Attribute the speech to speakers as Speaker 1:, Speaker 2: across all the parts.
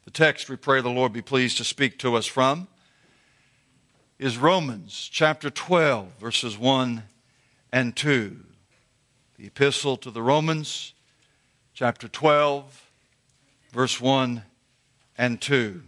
Speaker 1: The text we pray the Lord be pleased to speak to us from is Romans chapter 12, verses 1 and 2. The epistle to the Romans, chapter 12, verse 1 and 2.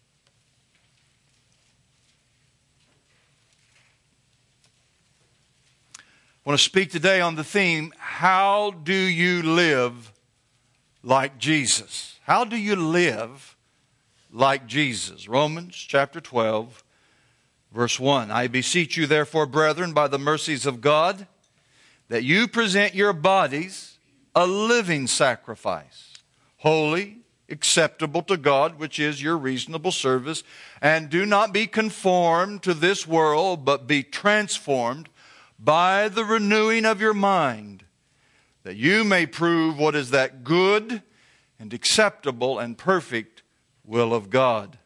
Speaker 1: I want to speak today on the theme, how do you live like Jesus? How do you live like Jesus? Romans chapter 12, verse 1. I beseech you therefore, brethren, by the mercies of God, that you present your bodies a living sacrifice, holy, acceptable to God, which is your reasonable service, and do not be conformed to this world, but be transformed by the renewing of your mind, that you may prove what is that good and acceptable and perfect will of God.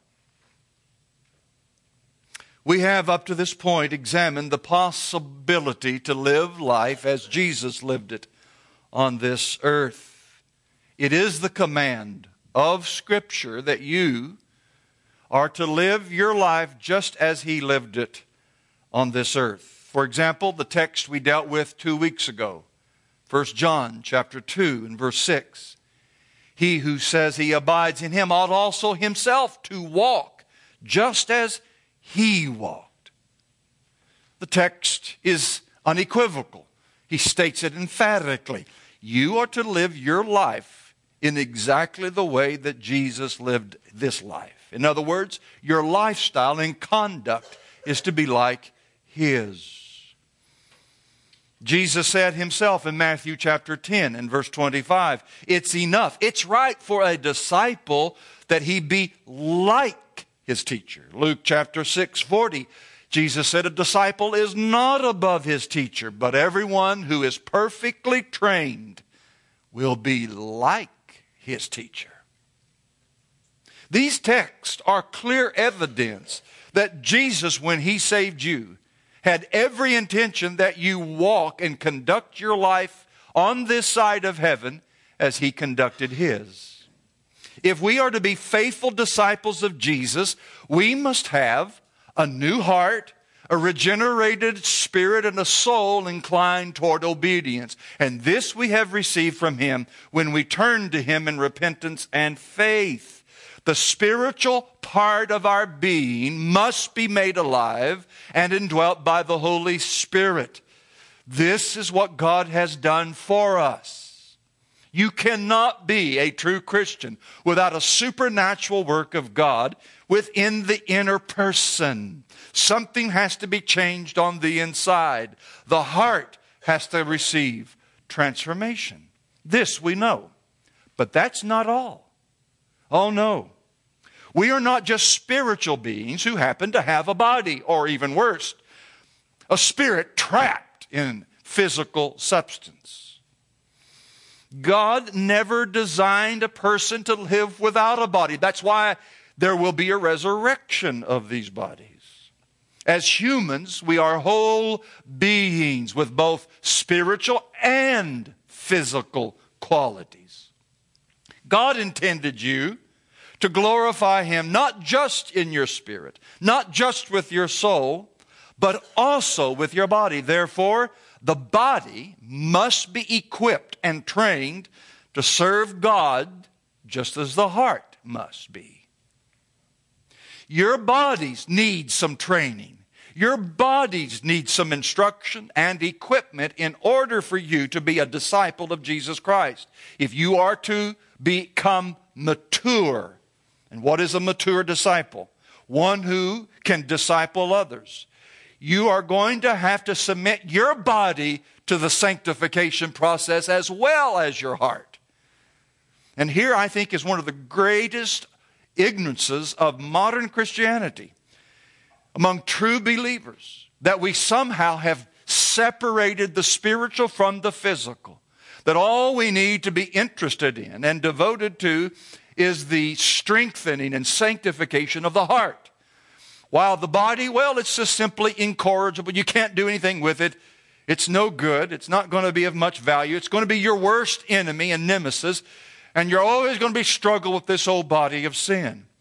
Speaker 1: We have up to this point examined the possibility to live life as Jesus lived it on this earth. It is the command of Scripture that you are to live your life just as He lived it on this earth. For example, the text we dealt with 2 weeks ago, 1 John chapter 2 and verse 6. He who says he abides in Him ought also himself to walk just as He walked. The text is unequivocal. He states it emphatically. You are to live your life in exactly the way that Jesus lived this life. In other words, your lifestyle and conduct is to be like His. Jesus said Himself in Matthew chapter 10 and verse 25, it's enough, it's right for a disciple that he be like his teacher. Luke chapter 6:40, Jesus said a disciple is not above his teacher, but everyone who is perfectly trained will be like his teacher. These texts are clear evidence that Jesus, when He saved you, had every intention that you walk and conduct your life on this side of heaven as He conducted His. If we are to be faithful disciples of Jesus, we must have a new heart, a regenerated spirit, and a soul inclined toward obedience. And this we have received from Him when we turn to Him in repentance and faith. The spiritual part of our being must be made alive and indwelt by the Holy Spirit. This is what God has done for us. You cannot be a true Christian without a supernatural work of God within the inner person. Something has to be changed on the inside. The heart has to receive transformation. This we know. But that's not all. Oh no. We are not just spiritual beings who happen to have a body, or even worse, a spirit trapped in physical substance. God never designed a person to live without a body. That's why there will be a resurrection of these bodies. As humans, we are whole beings with both spiritual and physical qualities. God intended you to glorify Him not just in your spirit, not just with your soul, but also with your body. Therefore, the body must be equipped and trained to serve God just as the heart must be. Your bodies need some training. Your bodies need some instruction and equipment in order for you to be a disciple of Jesus Christ. If you are to become mature. And what is a mature disciple? One who can disciple others. You are going to have to submit your body to the sanctification process as well as your heart. And here I think is one of the greatest ignorances of modern Christianity among true believers, that we somehow have separated the spiritual from the physical. That all we need to be interested in and devoted to is the strengthening and sanctification of the heart. While the body, well, it's just simply incorrigible. You can't do anything with it. It's no good. It's not going to be of much value. It's going to be your worst enemy and nemesis. And you're always going to be struggling with this old body of sin.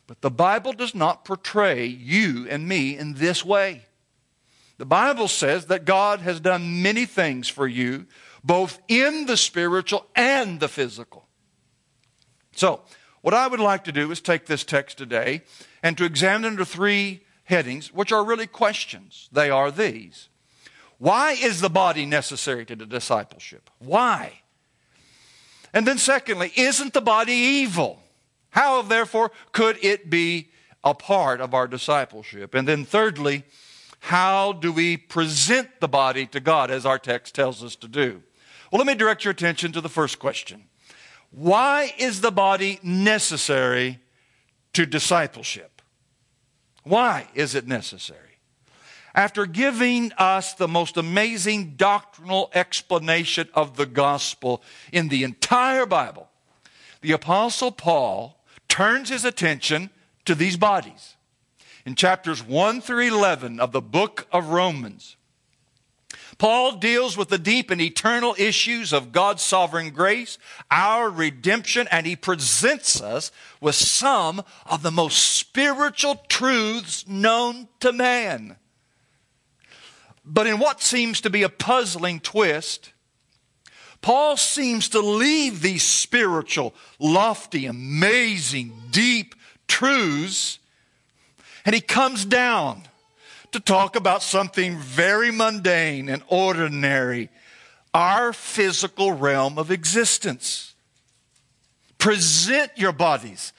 Speaker 1: But the Bible does not portray you and me in this way. The Bible says that God has done many things for you, both in the spiritual and the physical. So, what I would like to do is take this text today and to examine it under three headings, which are really questions. They are these. Why is the body necessary to the discipleship? Why? And then secondly, isn't the body evil? How, therefore, could it be a part of our discipleship? And then thirdly, how do we present the body to God as our text tells us to do? Well, let me direct your attention to the first question. Why is the body necessary to discipleship? Why is it necessary? After giving us the most amazing doctrinal explanation of the gospel in the entire Bible, the Apostle Paul turns his attention to these bodies. In chapters 1 through 11 of the book of Romans, Paul deals with the deep and eternal issues of God's sovereign grace, our redemption, and he presents us with some of the most spiritual truths known to man. But in what seems to be a puzzling twist, Paul seems to leave these spiritual, lofty, amazing, deep truths, and he comes down to talk about something very mundane and ordinary, our physical realm of existence. Present your bodies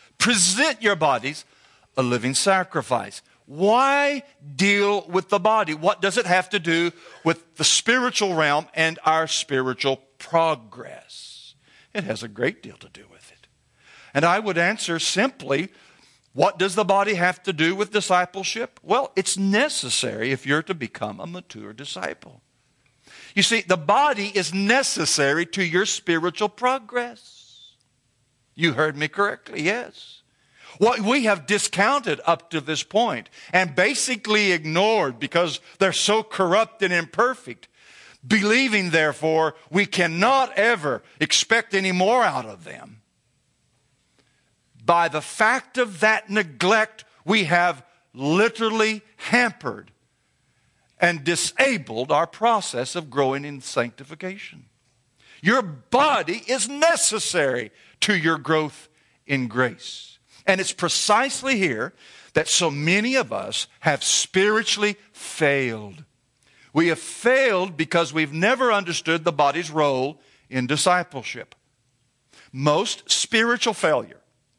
Speaker 1: a living sacrifice. Why deal with the body? What does it have to do with the spiritual realm and our spiritual progress? It has a great deal to do with it. And I would answer simply, what does the body have to do with discipleship? Well, it's necessary if you're to become a mature disciple. You see, the body is necessary to your spiritual progress. You heard me correctly, yes. What we have discounted up to this point and basically ignored because they're so corrupt and imperfect, believing, therefore, we cannot ever expect any more out of them. By the fact of that neglect, we have literally hampered and disabled our process of growing in sanctification. Your body is necessary to your growth in grace. And it's precisely here that so many of us have spiritually failed. We have failed because we've never understood the body's role in discipleship. Most spiritual failure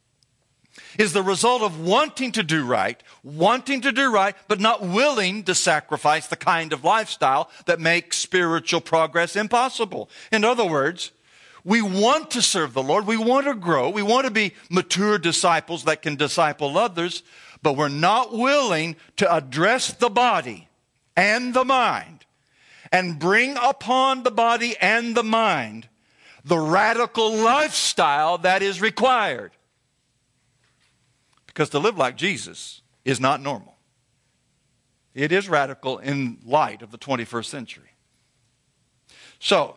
Speaker 1: is the result of wanting to do right, but not willing to sacrifice the kind of lifestyle that makes spiritual progress impossible. In other words, we want to serve the Lord, we want to grow, we want to be mature disciples that can disciple others, but we're not willing to address the body and the mind and bring upon the body and the mind the radical lifestyle that is required. Because to live like Jesus is not normal. It is radical in light of the 21st century. So,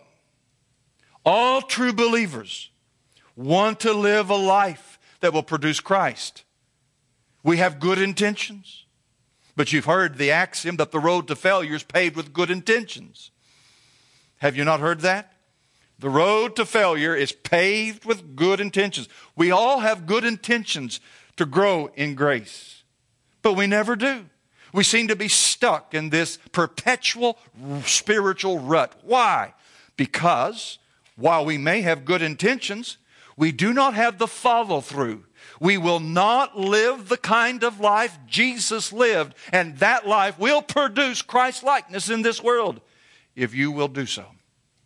Speaker 1: all true believers want to live a life that will produce Christ. We have good intentions, but you've heard the axiom that the road to failure is paved with good intentions. Have you not heard that? The road to failure is paved with good intentions. We all have good intentions to grow in grace, but we never do. We seem to be stuck in this perpetual spiritual rut. Why? Because while we may have good intentions, we do not have the follow-through. We will not live the kind of life Jesus lived, and that life will produce Christ-likeness in this world if you will do so.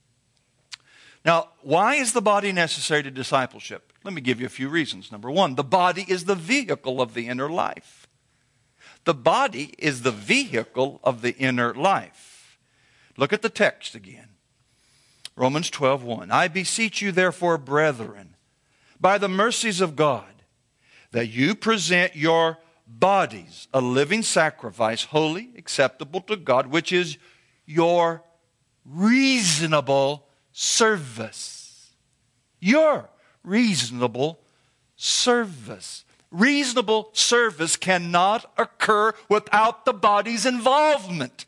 Speaker 1: Now, why is the body necessary to discipleship? Let me give you a few reasons. Number one, the body is the vehicle of the inner life. The body is the vehicle of the inner life. Look at the text again. Romans 12:1. I beseech you, therefore, brethren, by the mercies of God, that you present your bodies a living sacrifice, holy, acceptable to God, which is your reasonable service. Your reasonable service. reasonable service cannot occur without the body's involvement.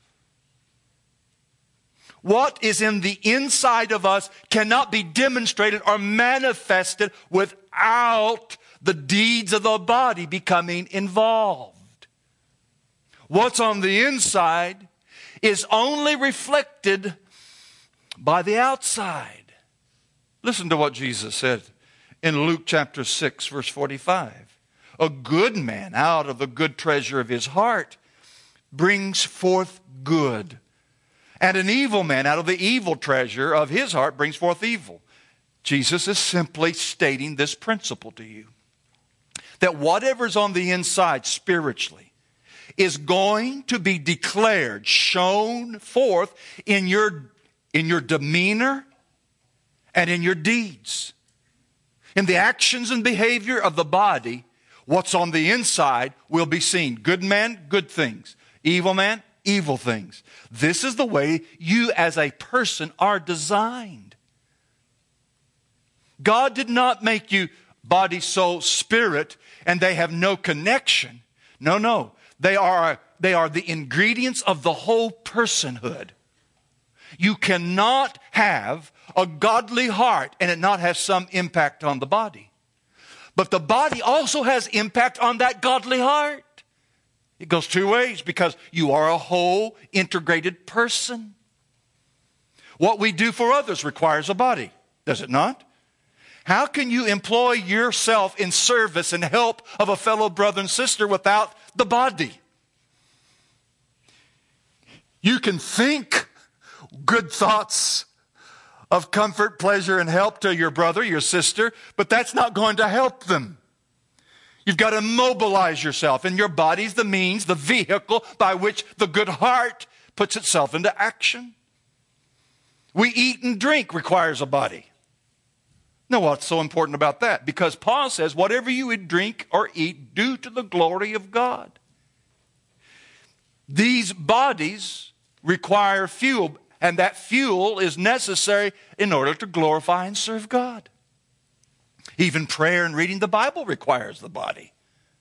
Speaker 1: What is in the inside of us cannot be demonstrated or manifested without the deeds of the body becoming involved. What's on the inside is only reflected by the outside. Listen to what Jesus said in Luke chapter 6, verse 45. A good man out of the good treasure of his heart brings forth good. And an evil man out of the evil treasure of his heart brings forth evil. Jesus is simply stating this principle to you. That whatever's on the inside spiritually is going to be declared, shown forth in your demeanor and in your deeds. In the actions and behavior of the body, what's on the inside will be seen. Good man, good things. Evil man, evil things. This is the way you as a person are designed. God did not make you body, soul, spirit, and they have no connection. No. They are the ingredients of the whole personhood. You cannot have a godly heart and it not have some impact on the body. But the body also has impact on that godly heart. It goes two ways because you are a whole integrated person. What we do for others requires a body, does it not? How can you employ yourself in service and help of a fellow brother and sister without the body? You can think good thoughts of comfort, pleasure, and help to your brother, your sister, but that's not going to help them. You've got to mobilize yourself, and your body's the means, the vehicle by which the good heart puts itself into action. We eat and drink requires a body. Now, what's so important about that? Because Paul says, whatever you would drink or eat, do to the glory of God. These bodies require fuel, and that fuel is necessary in order to glorify and serve God. Even prayer and reading the Bible requires the body.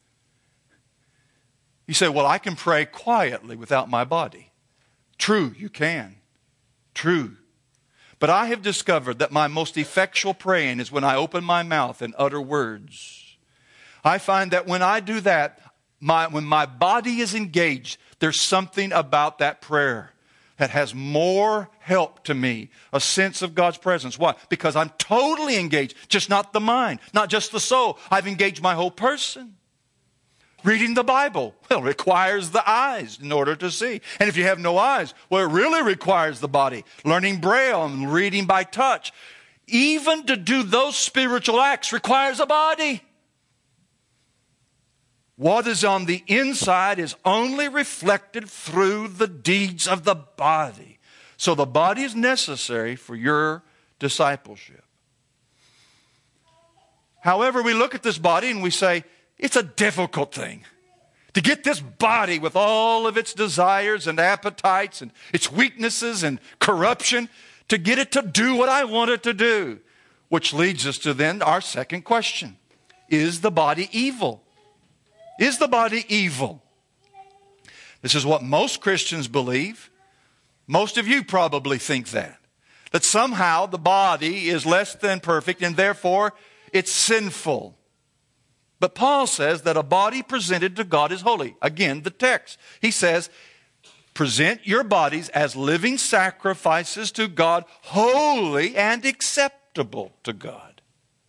Speaker 1: You say, well, I can pray quietly without my body. True, you can. True. But I have discovered that my most effectual praying is when I open my mouth and utter words. I find that when I do that, when my body is engaged, there's something about that prayer that has more help to me, a sense of God's presence. Why? Because I'm totally engaged, just not the mind, not just the soul. I've engaged my whole person. Reading the Bible, well, requires the eyes in order to see. And if you have no eyes, well, it really requires the body. Learning Braille and reading by touch, even to do those spiritual acts requires a body. What is on the inside is only reflected through the deeds of the body. So the body is necessary for your discipleship. However, we look at this body and we say, it's a difficult thing to get this body with all of its desires and appetites and its weaknesses and corruption, to get it to do what I want it to do. Which leads us to then our second question. Is the body evil? Is the body evil? This is what most Christians believe. Most of you probably think that somehow the body is less than perfect and therefore it's sinful. But Paul says that a body presented to God is holy. Again, the text. He says, present your bodies as living sacrifices to God, holy and acceptable to God.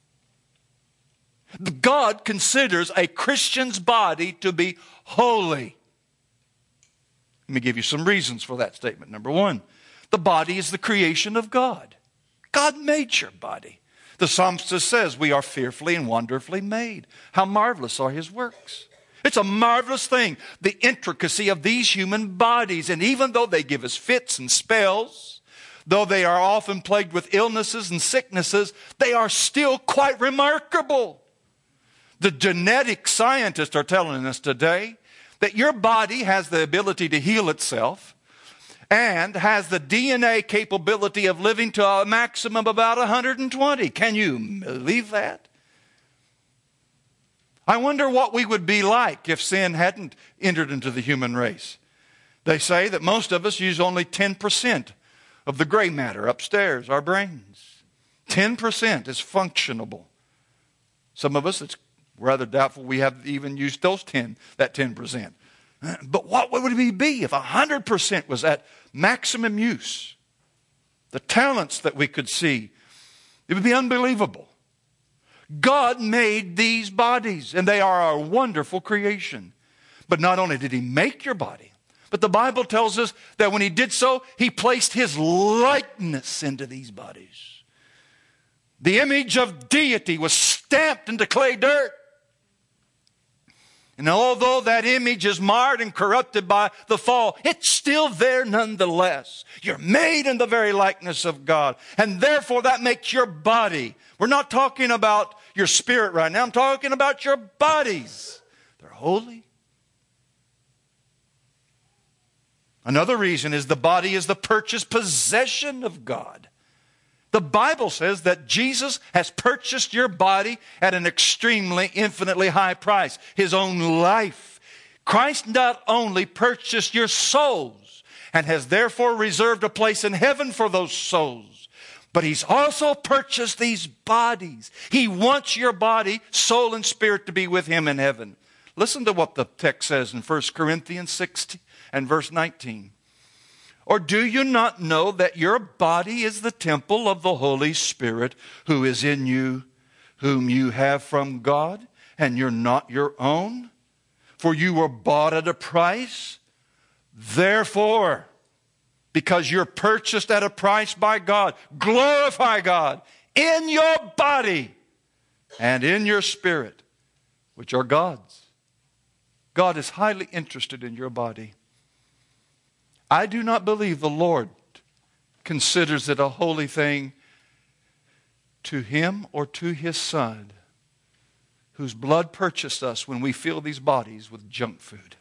Speaker 1: God considers a Christian's body to be holy. Let me give you some reasons for that statement. Number one, the body is the creation of God. God made your body. The psalmist says we are fearfully and wonderfully made. How marvelous are his works. It's a marvelous thing, the intricacy of these human bodies. And even though they give us fits and spells, though they are often plagued with illnesses and sicknesses, they are still quite remarkable. The genetic scientists are telling us today that your body has the ability to heal itself and has the DNA capability of living to a maximum of about 120. Can you believe that? I wonder what we would be like if sin hadn't entered into the human race. They say that most of us use only 10% of the gray matter upstairs, our brains. 10% is functionable. Some of us, it's rather doubtful we have even used that 10%. But what would it be if 100% was at maximum use? The talents that we could see, it would be unbelievable. God made these bodies, and they are a wonderful creation. But not only did He make your body, but the Bible tells us that when He did so, He placed His likeness into these bodies. The image of deity was stamped into clay dirt. And although that image is marred and corrupted by the fall, it's still there nonetheless. You're made in the very likeness of God. And therefore that makes your body. We're not talking about your spirit right now. I'm talking about your bodies. They're holy. Another reason is the body is the purchased possession of God. The Bible says that Jesus has purchased your body at an extremely, infinitely high price. His own life. Christ not only purchased your souls and has therefore reserved a place in heaven for those souls, but He's also purchased these bodies. He wants your body, soul, and spirit to be with Him in heaven. Listen to what the text says in 1 Corinthians 6 and verse 19. Or do you not know that your body is the temple of the Holy Spirit who is in you, whom you have from God, and you're not your own? For you were bought at a price. Therefore, because you're purchased at a price by God, glorify God in your body and in your spirit, which are God's. God is highly interested in your body. I do not believe the Lord considers it a holy thing to Him or to His Son, whose blood purchased us when we fill these bodies with junk food.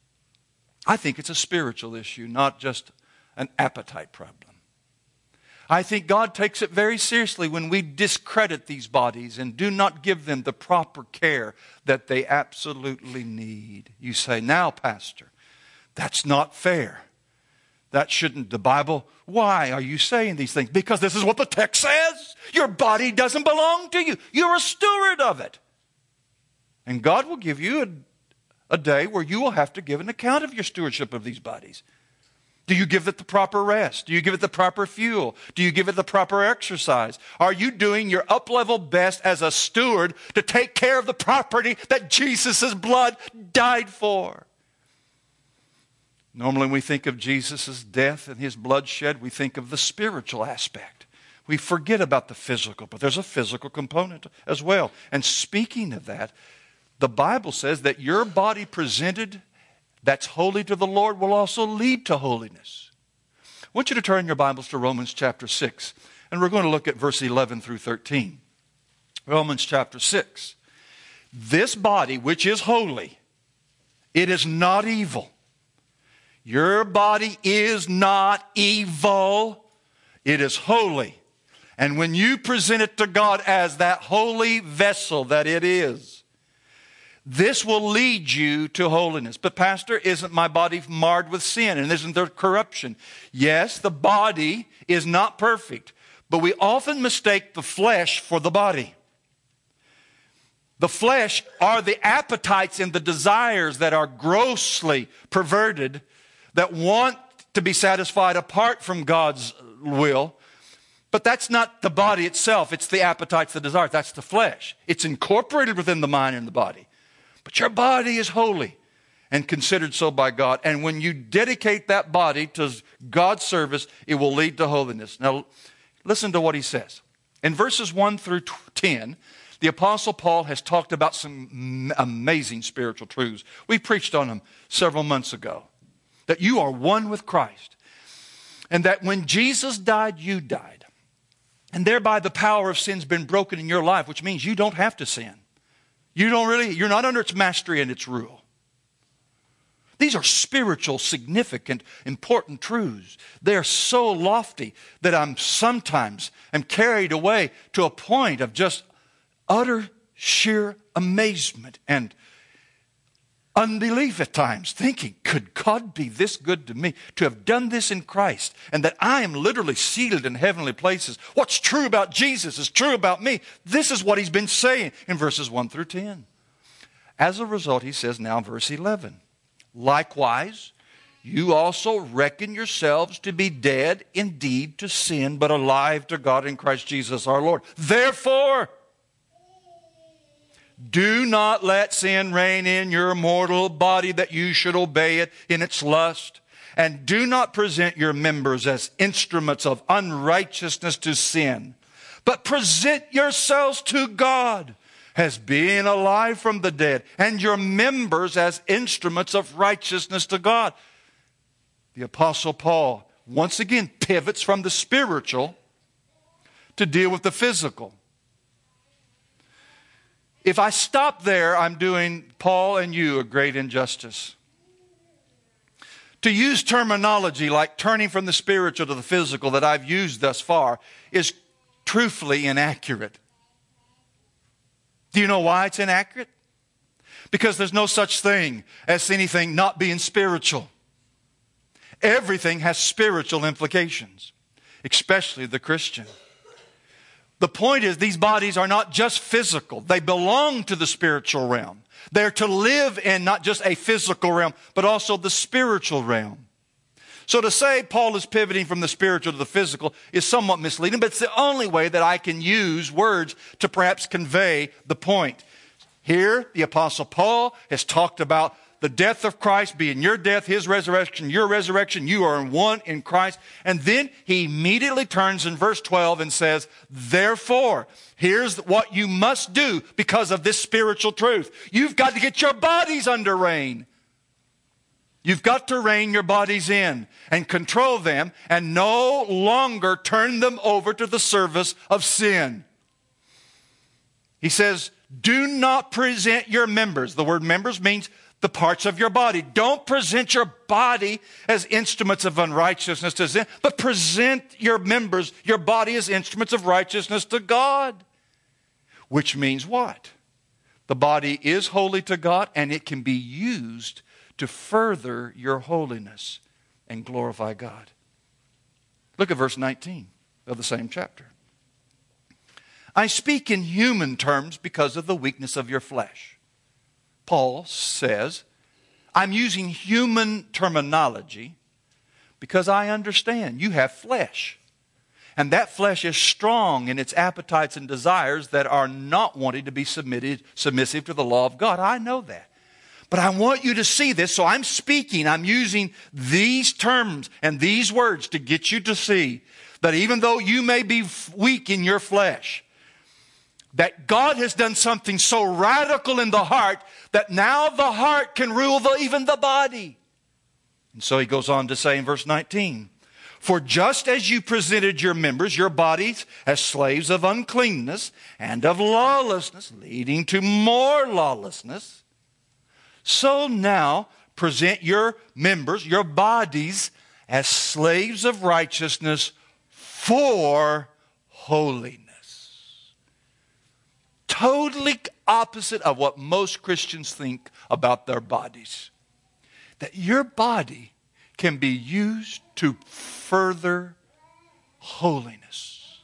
Speaker 1: I think it's a spiritual issue, not just an appetite problem. I think God takes it very seriously when we discredit these bodies and do not give them the proper care that they absolutely need. You say, now, Pastor, that's not fair. That shouldn't the Bible. Why are you saying these things? Because this is what the text says. Your body doesn't belong to you. You're a steward of it. And God will give you a day where you will have to give an account of your stewardship of these bodies. Do you give it the proper rest? Do you give it the proper fuel? Do you give it the proper exercise? Are you doing your up-level best as a steward to take care of the property that Jesus' blood died for? Normally when we think of Jesus' death and His bloodshed, we think of the spiritual aspect. We forget about the physical, but there's a physical component as well. And speaking of that, the Bible says that your body presented that's holy to the Lord will also lead to holiness. I want you to turn your Bibles to Romans chapter 6, and we're going to look at verse 11 through 13. Romans chapter 6. This body, which is holy, it is not evil. Your body is not evil. It is holy. And when you present it to God as that holy vessel that it is, this will lead you to holiness. But Pastor, isn't my body marred with sin? And isn't there corruption? Yes, the body is not perfect. But we often mistake the flesh for the body. The flesh are the appetites and the desires that are grossly perverted, that want to be satisfied apart from God's will. But that's not the body itself. It's the appetites, the desires. That's the flesh. It's incorporated within the mind and the body. But your body is holy and considered so by God. And when you dedicate that body to God's service, it will lead to holiness. Now, listen to what he says. In verses 1 through 10, the Apostle Paul has talked about some amazing spiritual truths. We preached on them several months ago. That you are one with Christ. And that when Jesus died, you died. And thereby the power of sin's been broken in your life, which means you don't have to sin. You're not under its mastery and its rule. These are spiritual, significant, important truths. They're so lofty that I'm sometimes carried away to a point of just utter sheer amazement and unbelief at times, thinking, could God be this good to me, to have done this in Christ, and that I am literally seated in heavenly places? What's true about Jesus is true about me. This is what he's been saying in verses 1 through 10. As a result, he says now in verse 11, likewise, you also reckon yourselves to be dead indeed to sin, but alive to God in Christ Jesus our Lord. Therefore, do not let sin reign in your mortal body, that you should obey it in its lust. And do not present your members as instruments of unrighteousness to sin, but present yourselves to God as being alive from the dead, and your members as instruments of righteousness to God. The Apostle Paul once again pivots from the spiritual to deal with the physical. If I stop there, I'm doing Paul and you a great injustice. To use terminology like turning from the spiritual to the physical that I've used thus far is truthfully inaccurate. Do you know why it's inaccurate? Because there's no such thing as anything not being spiritual. Everything has spiritual implications, especially the Christian. The point is, these bodies are not just physical. They belong to the spiritual realm. They're to live in not just a physical realm, but also the spiritual realm. So to say Paul is pivoting from the spiritual to the physical is somewhat misleading, but it's the only way that I can use words to perhaps convey the point. Here, the Apostle Paul has talked about the death of Christ being your death, his resurrection, your resurrection. You are one in Christ. And then he immediately turns in verse 12 and says, therefore, here's what you must do because of this spiritual truth. You've got to get your bodies under rein. You've got to rein your bodies in and control them and no longer turn them over to the service of sin. He says, do not present your members. The word members means the parts of your body. Don't present your body as instruments of unrighteousness to sin, but present your members, your body, as instruments of righteousness to God. Which means what? The body is holy to God, and it can be used to further your holiness and glorify God. Look at verse 19 of the same chapter. I speak in human terms because of the weakness of your flesh. Paul says, I'm using human terminology because I understand you have flesh. And that flesh is strong in its appetites and desires that are not wanting to be submissive to the law of God. I know that. But I want you to see this, so I'm using these terms and these words to get you to see that even though you may be weak in your flesh, that God has done something so radical in the heart that now the heart can rule even the body. And so he goes on to say in verse 19, for just as you presented your members, your bodies, as slaves of uncleanness and of lawlessness, leading to more lawlessness, so now present your members, your bodies, as slaves of righteousness for holiness. Totally opposite of what most Christians think about their bodies. That your body can be used to further holiness.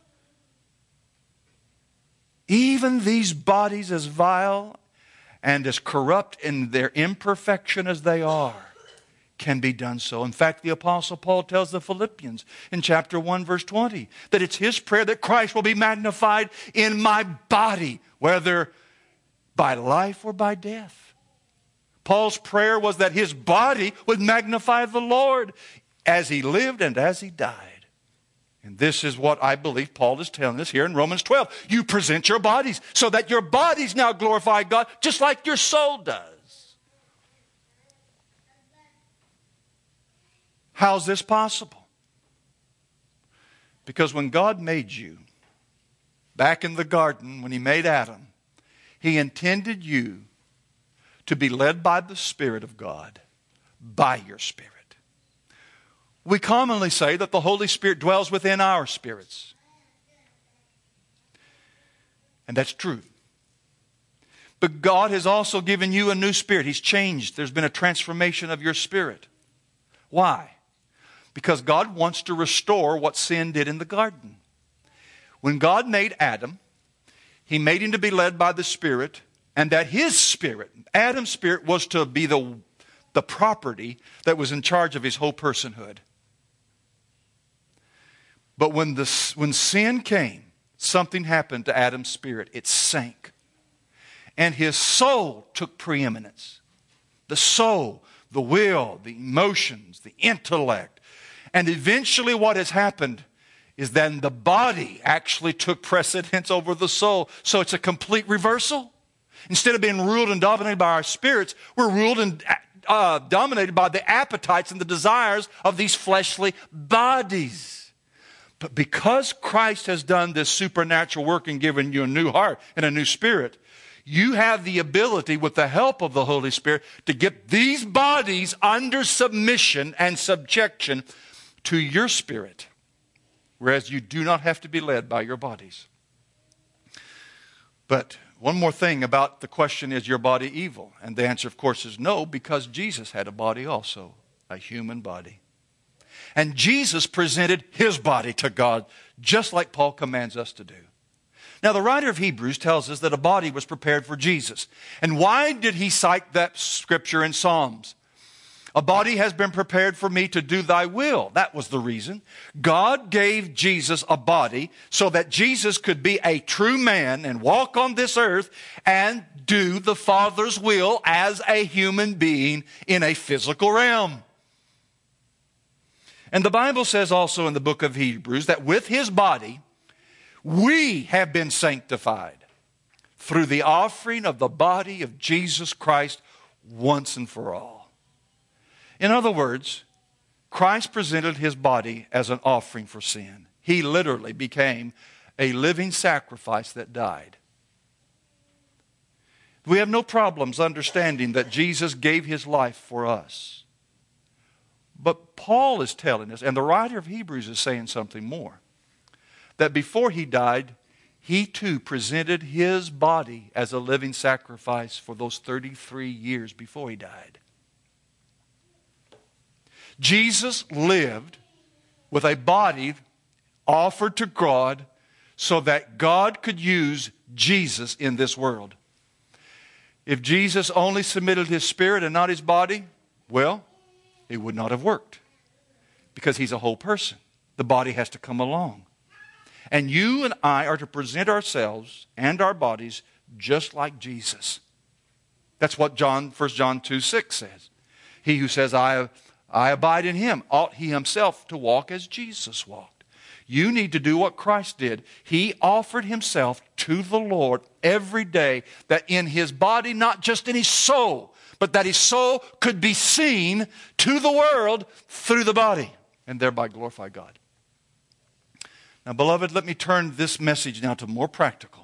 Speaker 1: Even these bodies, as vile and as corrupt in their imperfection as they are, can be done so. In fact, the Apostle Paul tells the Philippians in chapter 1, verse 20, that it's his prayer that Christ will be magnified in my body, whether by life or by death. Paul's prayer was that his body would magnify the Lord as he lived and as he died. And this is what I believe Paul is telling us here in Romans 12. You present your bodies so that your bodies now glorify God just like your soul does. How's this possible? Because when God made you, back in the garden when he made Adam, he intended you to be led by the Spirit of God, by your spirit. We commonly say that the Holy Spirit dwells within our spirits. And that's true. But God has also given you a new spirit. He's changed. There's been a transformation of your spirit. Why? Because God wants to restore what sin did in the garden. When God made Adam, He made him to be led by the Spirit, and that his spirit, Adam's spirit, was to be the property that was in charge of his whole personhood. But when sin came, something happened to Adam's spirit. It sank. And his soul took preeminence. The soul, the will, the emotions, the intellect. And eventually what has happened is then the body actually took precedence over the soul. So it's a complete reversal. Instead of being ruled and dominated by our spirits, we're ruled and dominated by the appetites and the desires of these fleshly bodies. But because Christ has done this supernatural work and given you a new heart and a new spirit, you have the ability, with the help of the Holy Spirit, to get these bodies under submission and subjection to your spirit. Whereas you do not have to be led by your bodies. But one more thing about the question, is your body evil? And the answer, of course, is no, because Jesus had a body also, a human body. And Jesus presented His body to God, just like Paul commands us to do. Now, the writer of Hebrews tells us that a body was prepared for Jesus. And why did he cite that scripture in Psalms? A body has been prepared for me to do thy will. That was the reason. God gave Jesus a body so that Jesus could be a true man and walk on this earth and do the Father's will as a human being in a physical realm. And the Bible says also in the book of Hebrews that with His body, we have been sanctified through the offering of the body of Jesus Christ once and for all. In other words, Christ presented His body as an offering for sin. He literally became a living sacrifice that died. We have no problems understanding that Jesus gave His life for us. But Paul is telling us, and the writer of Hebrews is saying something more, that before He died, He too presented His body as a living sacrifice for those 33 years before He died. Jesus lived with a body offered to God so that God could use Jesus in this world. If Jesus only submitted His spirit and not His body, well, it would not have worked. Because He's a whole person. The body has to come along. And you and I are to present ourselves and our bodies just like Jesus. That's what 1 John 2:6 says. He who says, I abide in Him, ought he himself to walk as Jesus walked. You need to do what Christ did. He offered Himself to the Lord every day, that in His body, not just in His soul, but that His soul could be seen to the world through the body, and thereby glorify God. Now, beloved, let me turn this message now to more practical.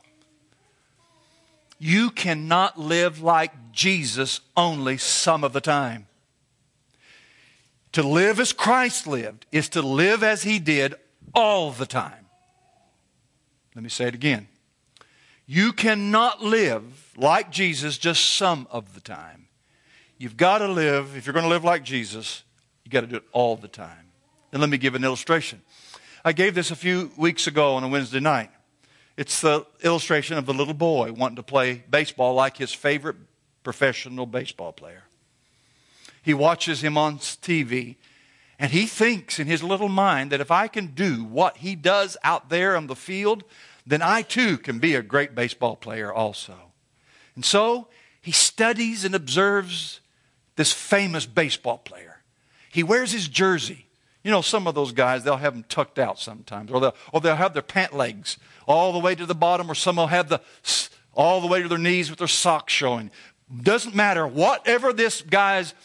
Speaker 1: You cannot live like Jesus only some of the time. To live as Christ lived is to live as He did all the time. Let me say it again. You cannot live like Jesus just some of the time. You've got to live, if you're going to live like Jesus, you've got to do it all the time. And let me give an illustration. I gave this a few weeks ago on a Wednesday night. It's the illustration of the little boy wanting to play baseball like his favorite professional baseball player. He watches him on TV, and he thinks in his little mind that if I can do what he does out there on the field, then I too can be a great baseball player also. And so he studies and observes this famous baseball player. He wears his jersey. You know, some of those guys, they'll have them tucked out sometimes, or they'll have their pant legs all the way to the bottom, or some will have all the way to their knees with their socks showing. Doesn't matter. Whatever this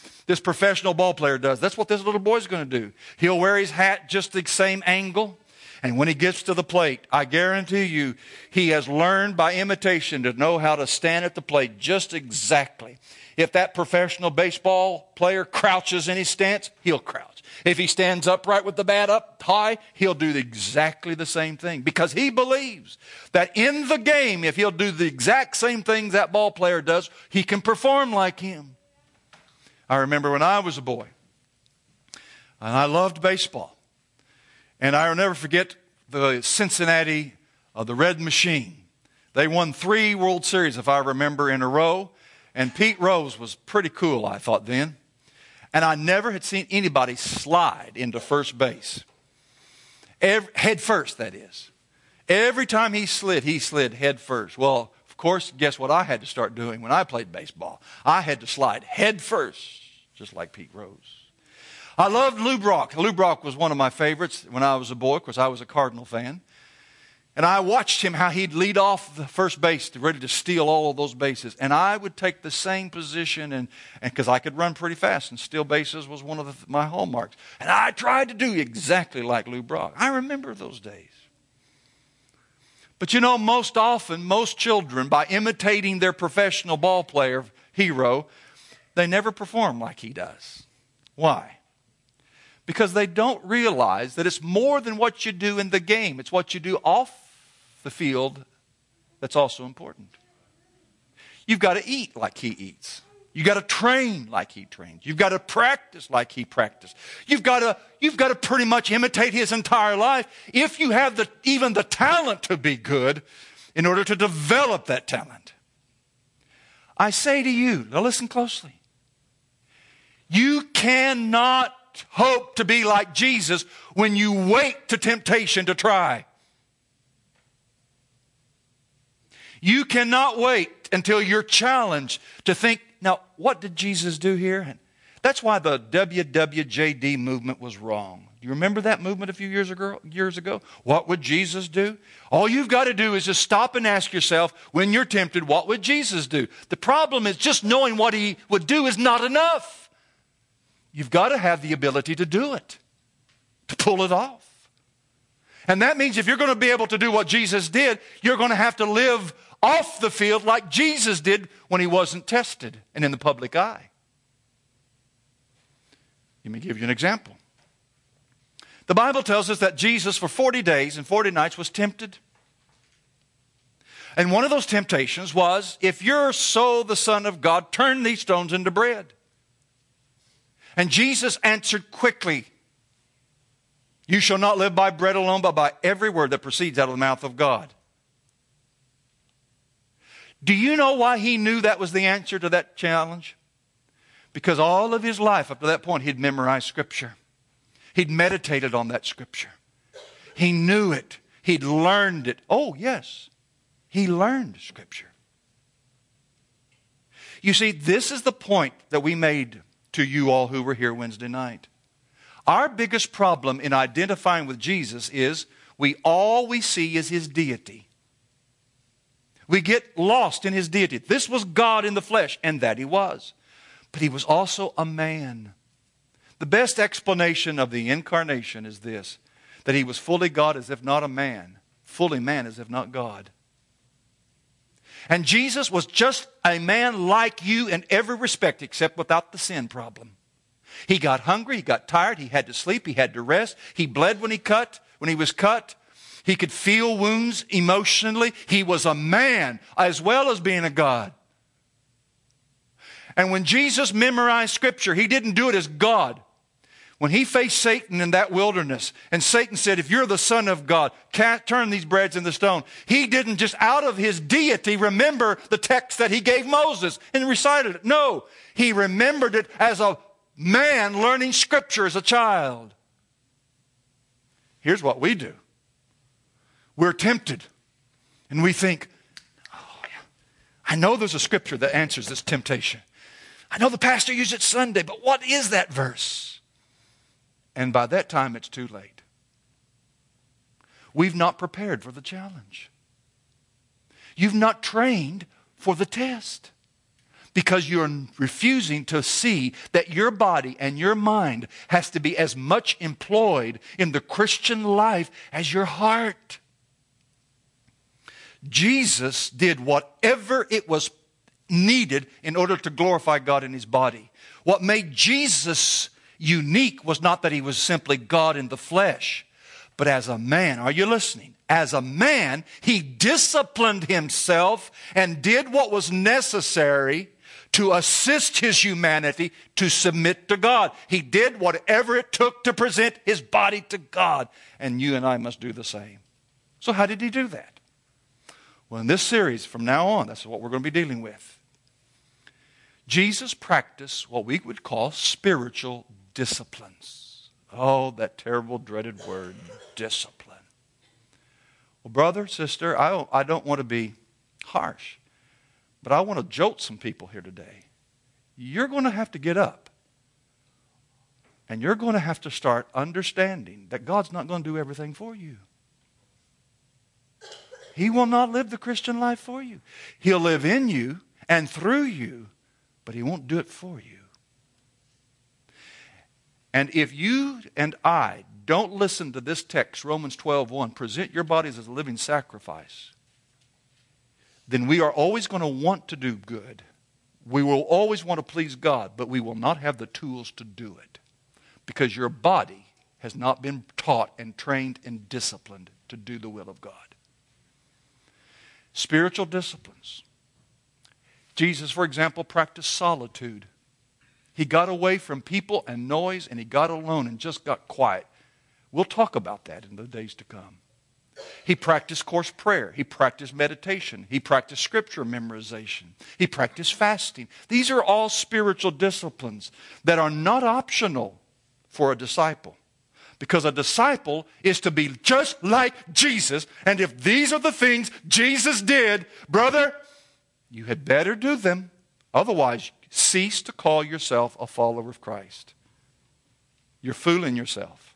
Speaker 1: professional ball player does, that's what this little boy's going to do. He'll wear his hat just the same angle, And when he gets to the plate, I guarantee you, he has learned by imitation to know how to stand at the plate just exactly. If that professional baseball player crouches in his stance, he'll crouch. If he stands upright with the bat up high, he'll do exactly the same thing. Because he believes that in the game, if he'll do the exact same things that ball player does, he can perform like him. I remember when I was a boy, and I loved baseball. And I'll never forget the Cincinnati, the Red Machine. They won 3 World Series, if I remember, in a row. And Pete Rose was pretty cool, I thought then. And I never had seen anybody slide into first base. Head first, that is. Every time he slid head first. Well, of course, guess what I had to start doing when I played baseball? I had to slide head first, just like Pete Rose. I loved Lou Brock. Lou Brock was one of my favorites when I was a boy, because I was a Cardinal fan. And I watched him, how he'd lead off the first base, ready to steal all of those bases. And I would take the same position, and because I could run pretty fast, and steal bases was one of my hallmarks. And I tried to do exactly like Lou Brock. I remember those days. But you know, most often, most children, by imitating their professional ball player, hero, they never perform like he does. Why? Because they don't realize that it's more than what you do in the game. It's what you do off the field that's also important. You've got to eat like he eats. You've got to train like he trains. You've got to practice like he practiced. You've got to pretty much imitate his entire life if you have even the talent to be good in order to develop that talent. I say to you, now listen closely. You cannot hope to be like Jesus when you wait to temptation to try. You cannot wait until you're challenged to think, now, what did Jesus do here? And that's why the WWJD movement was wrong. Do you remember that movement a few years ago? What would Jesus do? All you've got to do is just stop and ask yourself, when you're tempted, what would Jesus do? The problem is just knowing what he would do is not enough. You've got to have the ability to do it, to pull it off. And that means if you're going to be able to do what Jesus did, you're going to have to live off the field like Jesus did when he wasn't tested and in the public eye. Let me give you an example. The Bible tells us that Jesus for 40 days and 40 nights was tempted. And one of those temptations was, if you're so the Son of God, turn these stones into bread. And Jesus answered quickly, you shall not live by bread alone, but by every word that proceeds out of the mouth of God. Do you know why he knew that was the answer to that challenge? Because all of his life up to that point, he'd memorized Scripture. He'd meditated on that Scripture. He knew it. He'd learned it. Oh, yes. He learned Scripture. You see, this is the point that we made to you all who were here Wednesday night. Our biggest problem in identifying with Jesus is all we see is his deity. We get lost in his deity. This was God in the flesh, and that he was. But he was also a man. The best explanation of the incarnation is this, that he was fully God as if not a man, fully man as if not God. And Jesus was just a man like you in every respect except without the sin problem. He got hungry, he got tired, he had to sleep, he had to rest. He bled when he was cut. He could feel wounds emotionally. He was a man as well as being a God. And when Jesus memorized Scripture, he didn't do it as God. When he faced Satan in that wilderness, and Satan said, if you're the Son of God, turn these breads into stone. He didn't just out of his deity remember the text that he gave Moses and recited it. No, he remembered it as a man learning Scripture as a child. Here's what we do. We're tempted, and we think, oh, yeah, I know there's a Scripture that answers this temptation. I know the pastor used it Sunday, but what is that verse? And by that time, it's too late. We've not prepared for the challenge. You've not trained for the test. because you're refusing to see that your body and your mind has to be as much employed in the Christian life as your heart. Jesus did whatever it was needed in order to glorify God in his body. What made Jesus unique was not that he was simply God in the flesh, but as a man. Are you listening? As a man, he disciplined himself and did what was necessary to assist his humanity to submit to God. He did whatever it took to present his body to God. And you and I must do the same. So how did he do that? Well, in this series, from now on, that's what we're going to be dealing with. Jesus practiced what we would call spiritual disciplines. Oh, that terrible, dreaded word, discipline. Well, brother, sister, I don't want to be harsh, but I want to jolt some people here today. You're going to have to get up, and you're going to have to start understanding that God's not going to do everything for you. He will not live the Christian life for you. He'll live in you and through you, but he won't do it for you. And if you and I don't listen to this text, Romans 12:1, present your bodies as a living sacrifice, then we are always going to want to do good. We will always want to please God, but we will not have the tools to do it because your body has not been taught and trained and disciplined to do the will of God. Spiritual disciplines. Jesus, for example, practiced solitude. He got away from people and noise, and he got alone and just got quiet. We'll talk about that in the days to come. He practiced course prayer. He practiced meditation. He practiced scripture memorization. He practiced fasting. These are all spiritual disciplines that are not optional for a disciple. Because a disciple is to be just like Jesus. And if these are the things Jesus did, brother, you had better do them. Otherwise, cease to call yourself a follower of Christ. You're fooling yourself.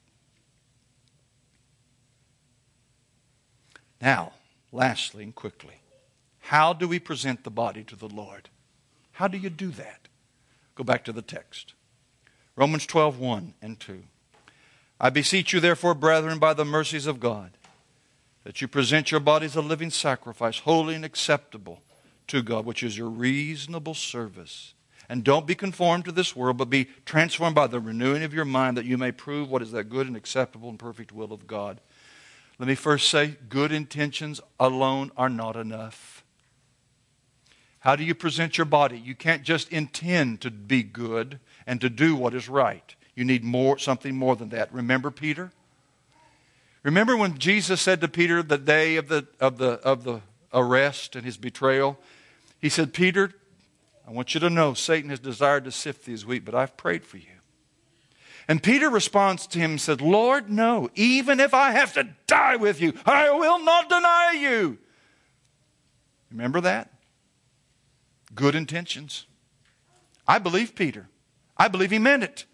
Speaker 1: Now, lastly and quickly, how do we present the body to the Lord? How do you do that? Go back to the text. Romans 12:1 and 2. I beseech you, therefore, brethren, by the mercies of God, that you present your bodies a living sacrifice, holy and acceptable to God, which is your reasonable service. And don't be conformed to this world, but be transformed by the renewing of your mind, that you may prove what is that good and acceptable and perfect will of God. Let me first say, good intentions alone are not enough. How do you present your body? You can't just intend to be good and to do what is right. You need something more than that. Remember Peter? Remember when Jesus said to Peter the day of the arrest and his betrayal? He said, Peter, I want you to know Satan has desired to sift thee as wheat, but I've prayed for you. And Peter responds to him and said, Lord, no, even if I have to die with you, I will not deny you. Remember that? Good intentions. I believe Peter. I believe he meant it.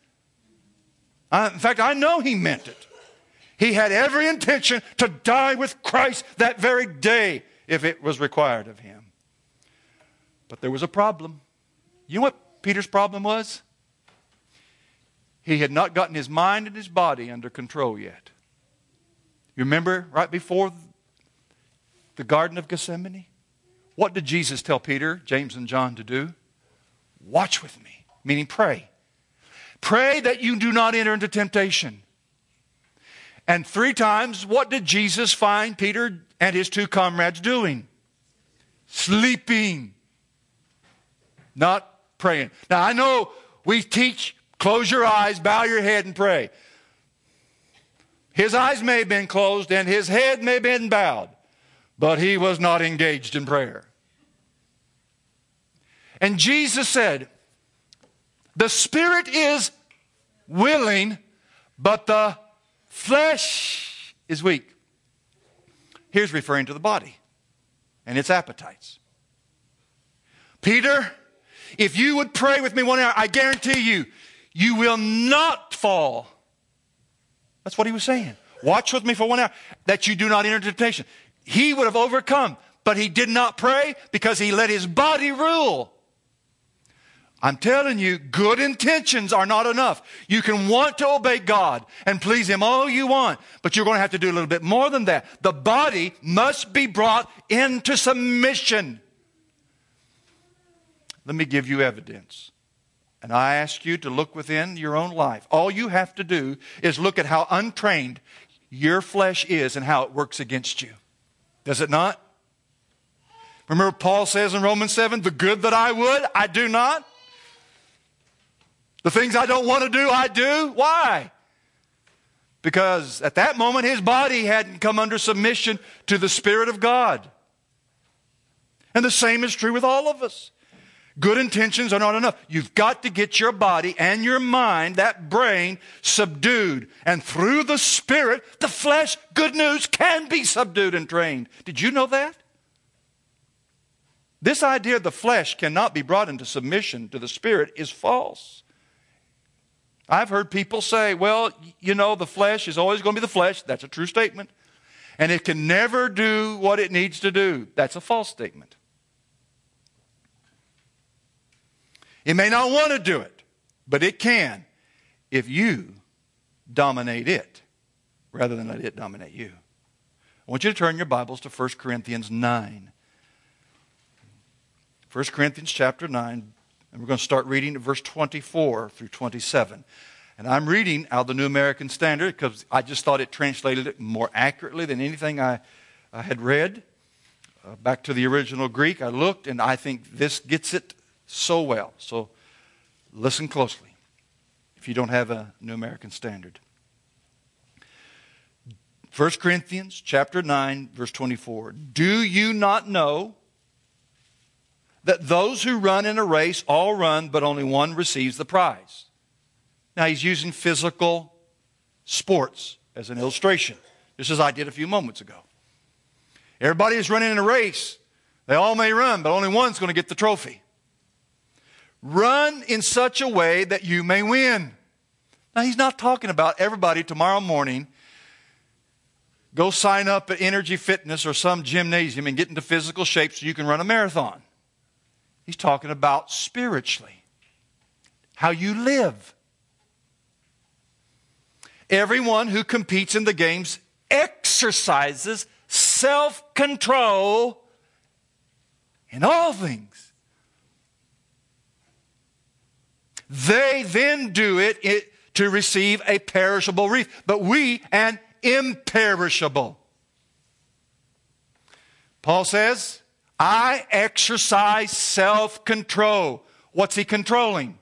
Speaker 1: In fact, I know he meant it. He had every intention to die with Christ that very day if it was required of him. But there was a problem. You know what Peter's problem was? He had not gotten his mind and his body under control yet. You remember right before the Garden of Gethsemane? What did Jesus tell Peter, James, and John to do? Watch with me, meaning pray. Pray that you do not enter into temptation. And 3 times, what did Jesus find Peter and his 2 comrades doing? Sleeping. Not praying. Now, I know we teach, close your eyes, bow your head, and pray. His eyes may have been closed and his head may have been bowed, but he was not engaged in prayer. And Jesus said, the spirit is willing, but the flesh is weak. Here's referring to the body and its appetites. Peter, if you would pray with me 1 hour, I guarantee you, you will not fall. That's what he was saying. Watch with me for 1 hour, that you do not enter temptation. He would have overcome, but he did not pray because he let his body rule. I'm telling you, good intentions are not enough. You can want to obey God and please Him all you want, but you're going to have to do a little bit more than that. The body must be brought into submission. Let me give you evidence. And I ask you to look within your own life. All you have to do is look at how untrained your flesh is and how it works against you. Does it not? Remember Paul says in Romans 7, the good that I would, I do not. The things I don't want to do, I do. Why? Because at that moment, his body hadn't come under submission to the Spirit of God. And the same is true with all of us. Good intentions are not enough. You've got to get your body and your mind, that brain, subdued. And through the Spirit, the flesh, good news, can be subdued and trained. Did you know that? This idea of the flesh cannot be brought into submission to the Spirit is false. I've heard people say, well, you know, the flesh is always going to be the flesh. That's a true statement. And it can never do what it needs to do. That's a false statement. It may not want to do it, but it can if you dominate it rather than let it dominate you. I want you to turn your Bibles to 1 Corinthians 9. 1 Corinthians chapter 9. And we're going to start reading at verse 24 through 27. And I'm reading out of the New American Standard because I just thought it translated it more accurately than anything I had read. Back to the original Greek, I looked, and I think this gets it so well. So listen closely if you don't have a New American Standard. 1 Corinthians chapter 9, verse 24. Do you not know that those who run in a race all run, but only one receives the prize? Now he's using physical sports as an illustration, just as I did a few moments ago. Everybody is running in a race. They all may run, but only one's going to get the trophy. Run in such a way that you may win. Now he's not talking about everybody tomorrow morning go sign up at Energy Fitness or some gymnasium and get into physical shape so you can run a marathon. He's talking about spiritually, how you live. Everyone who competes in the games exercises self-control in all things. They then do it to receive a perishable wreath, but we an imperishable. Paul says, I exercise self-control. What's he controlling?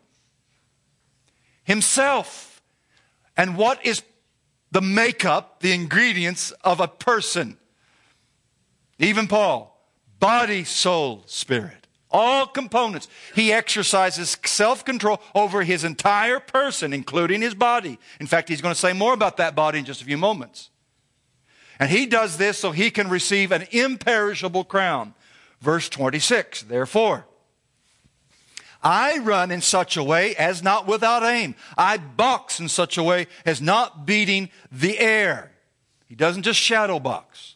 Speaker 1: Himself. And what is the makeup, the ingredients of a person? Even Paul, body, soul, spirit. All components. He exercises self-control over his entire person, including his body. In fact, he's going to say more about that body in just a few moments. And he does this so he can receive an imperishable crown. Verse 26, therefore, I run in such a way as not without aim. I box in such a way as not beating the air. He doesn't just shadow box.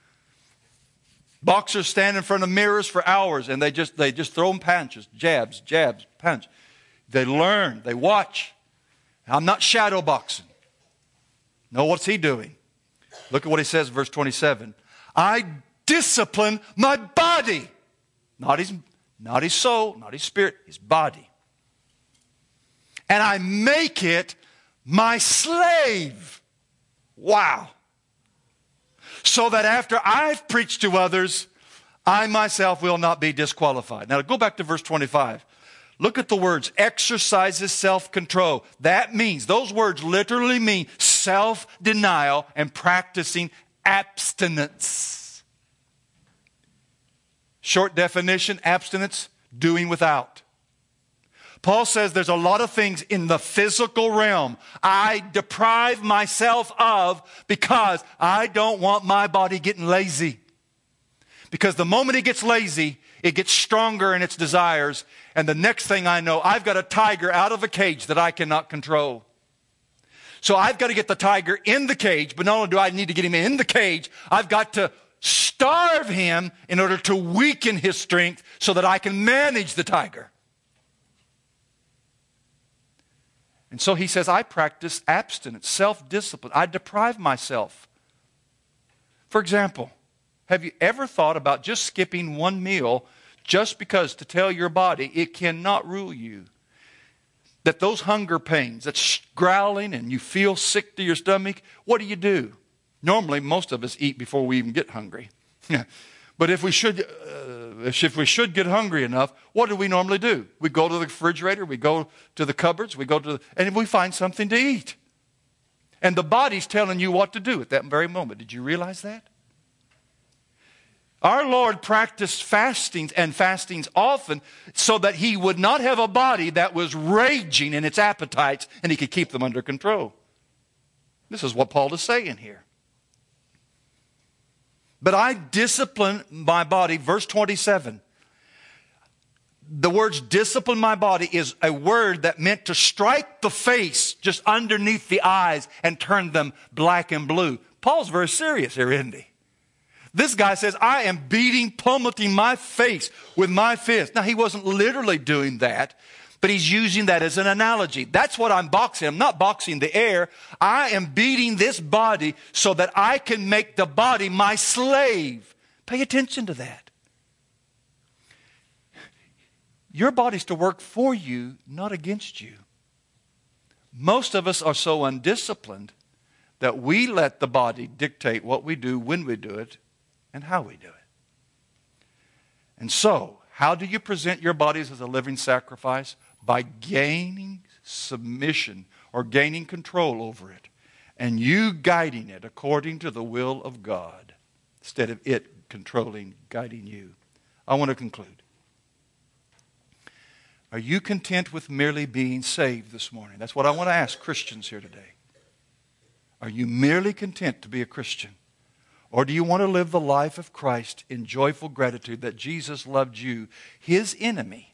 Speaker 1: Boxers stand in front of mirrors for hours and they just throw them punches, jabs, punch. They learn, they watch. I'm not shadow boxing. No, what's he doing? Look at what he says in verse 27. I discipline my body. Not his soul, not his spirit, his body. And I make it my slave. Wow. So that after I've preached to others, I myself will not be disqualified. Now go back to verse 25. Look at the words, exercises self-control. That means, those words literally mean self-denial and practicing abstinence. Short definition, abstinence, doing without. Paul says there's a lot of things in the physical realm I deprive myself of because I don't want my body getting lazy. Because the moment it gets lazy, it gets stronger in its desires. And the next thing I know, I've got a tiger out of a cage that I cannot control. So I've got to get the tiger in the cage, but not only do I need to get him in the cage, I've got to starve him in order to weaken his strength so that I can manage the tiger. And so he says, I practice abstinence, self-discipline. I deprive myself. For example, have you ever thought about just skipping one meal just because to tell your body it cannot rule you? That those hunger pains, that's growling and you feel sick to your stomach, what do? Normally, most of us eat before we even get hungry. But if we should get hungry enough, what do we normally do? We go to the refrigerator, we go to the cupboards, and we find something to eat. And the body's telling you what to do at that very moment. Did you realize that? Our Lord practiced fastings often so that he would not have a body that was raging in its appetites and he could keep them under control. This is what Paul is saying here. But I discipline my body, verse 27. The words discipline my body is a word that meant to strike the face just underneath the eyes and turn them black and blue. Paul's very serious here, isn't he? This guy says, I am pummeling my face with my fist. Now, he wasn't literally doing that, but he's using that as an analogy. That's what I'm boxing. I'm not boxing the air. I am beating this body so that I can make the body my slave. Pay attention to that. Your body's to work for you, not against you. Most of us are so undisciplined that we let the body dictate what we do, when we do it, and how we do it. And so, how do you present your bodies as a living sacrifice? By gaining submission or gaining control over it, and you guiding it according to the will of God, instead of it guiding you. I want to conclude. Are you content with merely being saved this morning? That's what I want to ask Christians here today. Are you merely content to be a Christian? Or do you want to live the life of Christ in joyful gratitude that Jesus loved you, his enemy,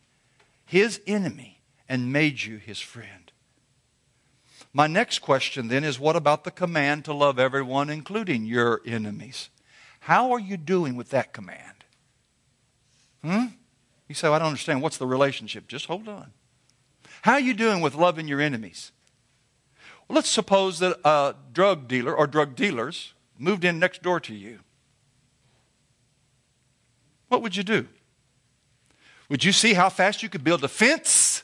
Speaker 1: and made you his friend? My next question then is, what about the command to love everyone, including your enemies? How are you doing with that command? You say, well, I don't understand. What's the relationship? Just hold on. How are you doing with loving your enemies? Well, let's suppose that a drug dealer or drug dealers moved in next door to you. What would you do? Would you see how fast you could build a fence?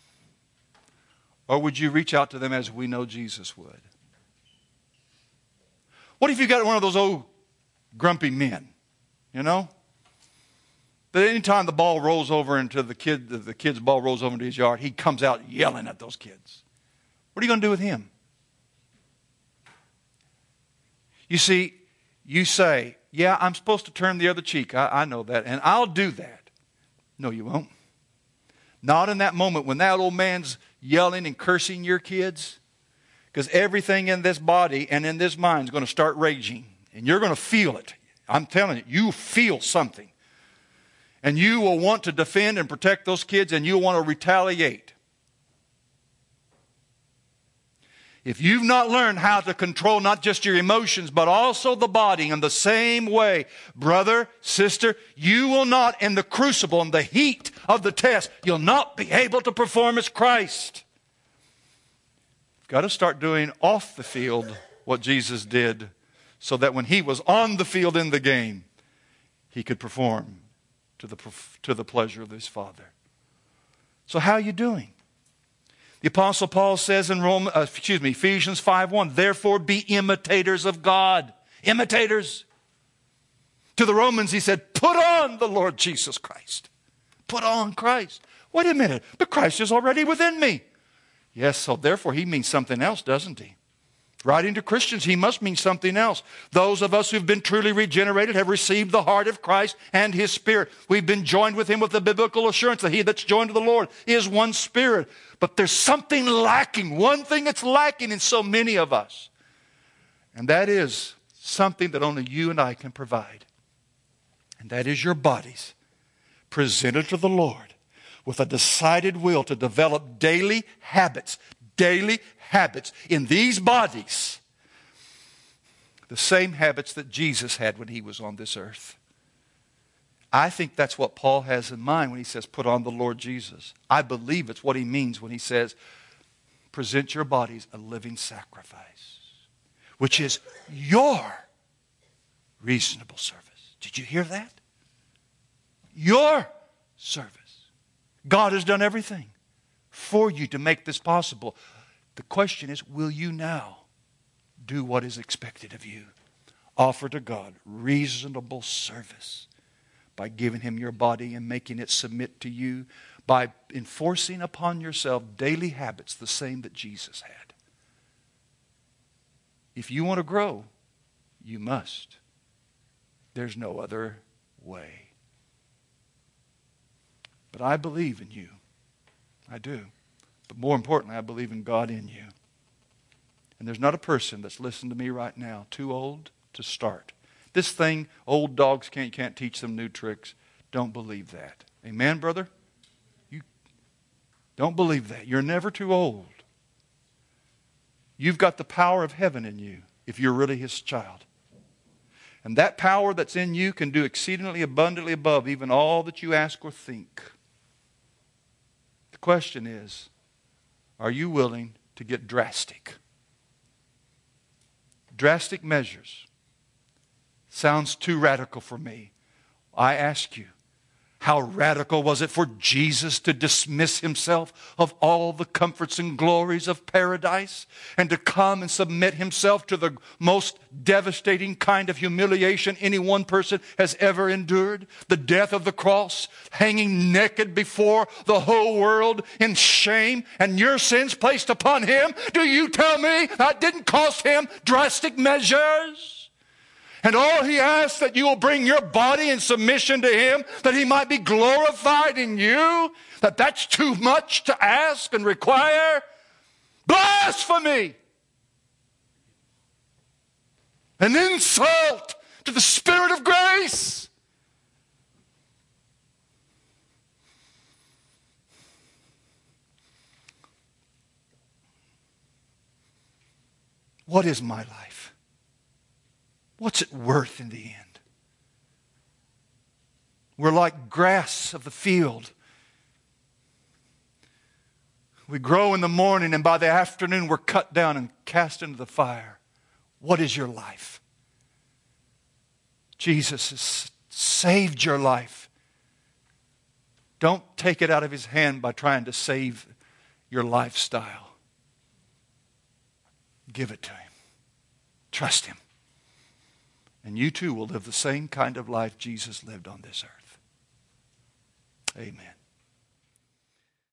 Speaker 1: Or would you reach out to them as we know Jesus would? What if you got one of those old grumpy men, that any time the ball rolls over into the kid's ball rolls over into his yard, he comes out yelling at those kids. What are you going to do with him? You see, you say, yeah, I'm supposed to turn the other cheek. I know that, and I'll do that. No, you won't. Not in that moment when that old man's yelling and cursing your kids, because everything in this body and in this mind is going to start raging, and you're going to feel it. I'm telling you, you feel something. And you will want to defend and protect those kids, and you'll want to retaliate. If you've not learned how to control not just your emotions, but also the body in the same way, brother, sister, you will not, in the crucible, in the heat of the test, you'll not be able to perform as Christ. You've got to start doing off the field what Jesus did, so that when he was on the field in the game, he could perform to the pleasure of his Father. So how are you doing? The Apostle Paul says in Ephesians 5:1, therefore be imitators of God. Imitators. To the Romans he said, put on the Lord Jesus Christ. Put on Christ. Wait a minute, but Christ is already within me. Yes, so therefore he means something else, doesn't he? Writing to Christians, he must mean something else. Those of us who've been truly regenerated have received the heart of Christ and his Spirit. We've been joined with him with the biblical assurance that he that's joined to the Lord is one Spirit. But there's something lacking, one thing that's lacking in so many of us. And that is something that only you and I can provide. And that is your bodies presented to the Lord with a decided will to develop daily habits in these bodies, the same habits that Jesus had when he was on this earth. I think that's what Paul has in mind when he says, put on the Lord Jesus. I believe it's what he means when he says, present your bodies a living sacrifice, which is your reasonable service. Did you hear that? Your service. God has done everything for you to make this possible. The question is, will you now do what is expected of you? Offer to God reasonable service by giving Him your body and making it submit to you, by enforcing upon yourself daily habits the same that Jesus had. If you want to grow, you must. There's no other way. But I believe in you. I do. But more importantly, I believe in God in you. And there's not a person that's listening to me right now too old to start. This thing, old dogs can't teach them new tricks. Don't believe that. Amen, brother? You don't believe that. You're never too old. You've got the power of heaven in you if you're really His child. And that power that's in you can do exceedingly abundantly above even all that you ask or think. The question is, are you willing to get drastic? Drastic measures. Sounds too radical for me. I ask you, how radical was it for Jesus to dismiss Himself of all the comforts and glories of paradise and to come and submit Himself to the most devastating kind of humiliation any one person has ever endured? The death of the cross, hanging naked before the whole world in shame, and your sins placed upon Him? Do you tell me that didn't cost Him drastic measures? And all He asks that you will bring your body in submission to Him, that He might be glorified in you, that's too much to ask and require? Blasphemy! An insult to the Spirit of grace! What is my life? What's it worth in the end? We're like grass of the field. We grow in the morning, and by the afternoon we're cut down and cast into the fire. What is your life? Jesus has saved your life. Don't take it out of His hand by trying to save your lifestyle. Give it to Him. Trust Him. And you too will live the same kind of life Jesus lived on this earth. Amen.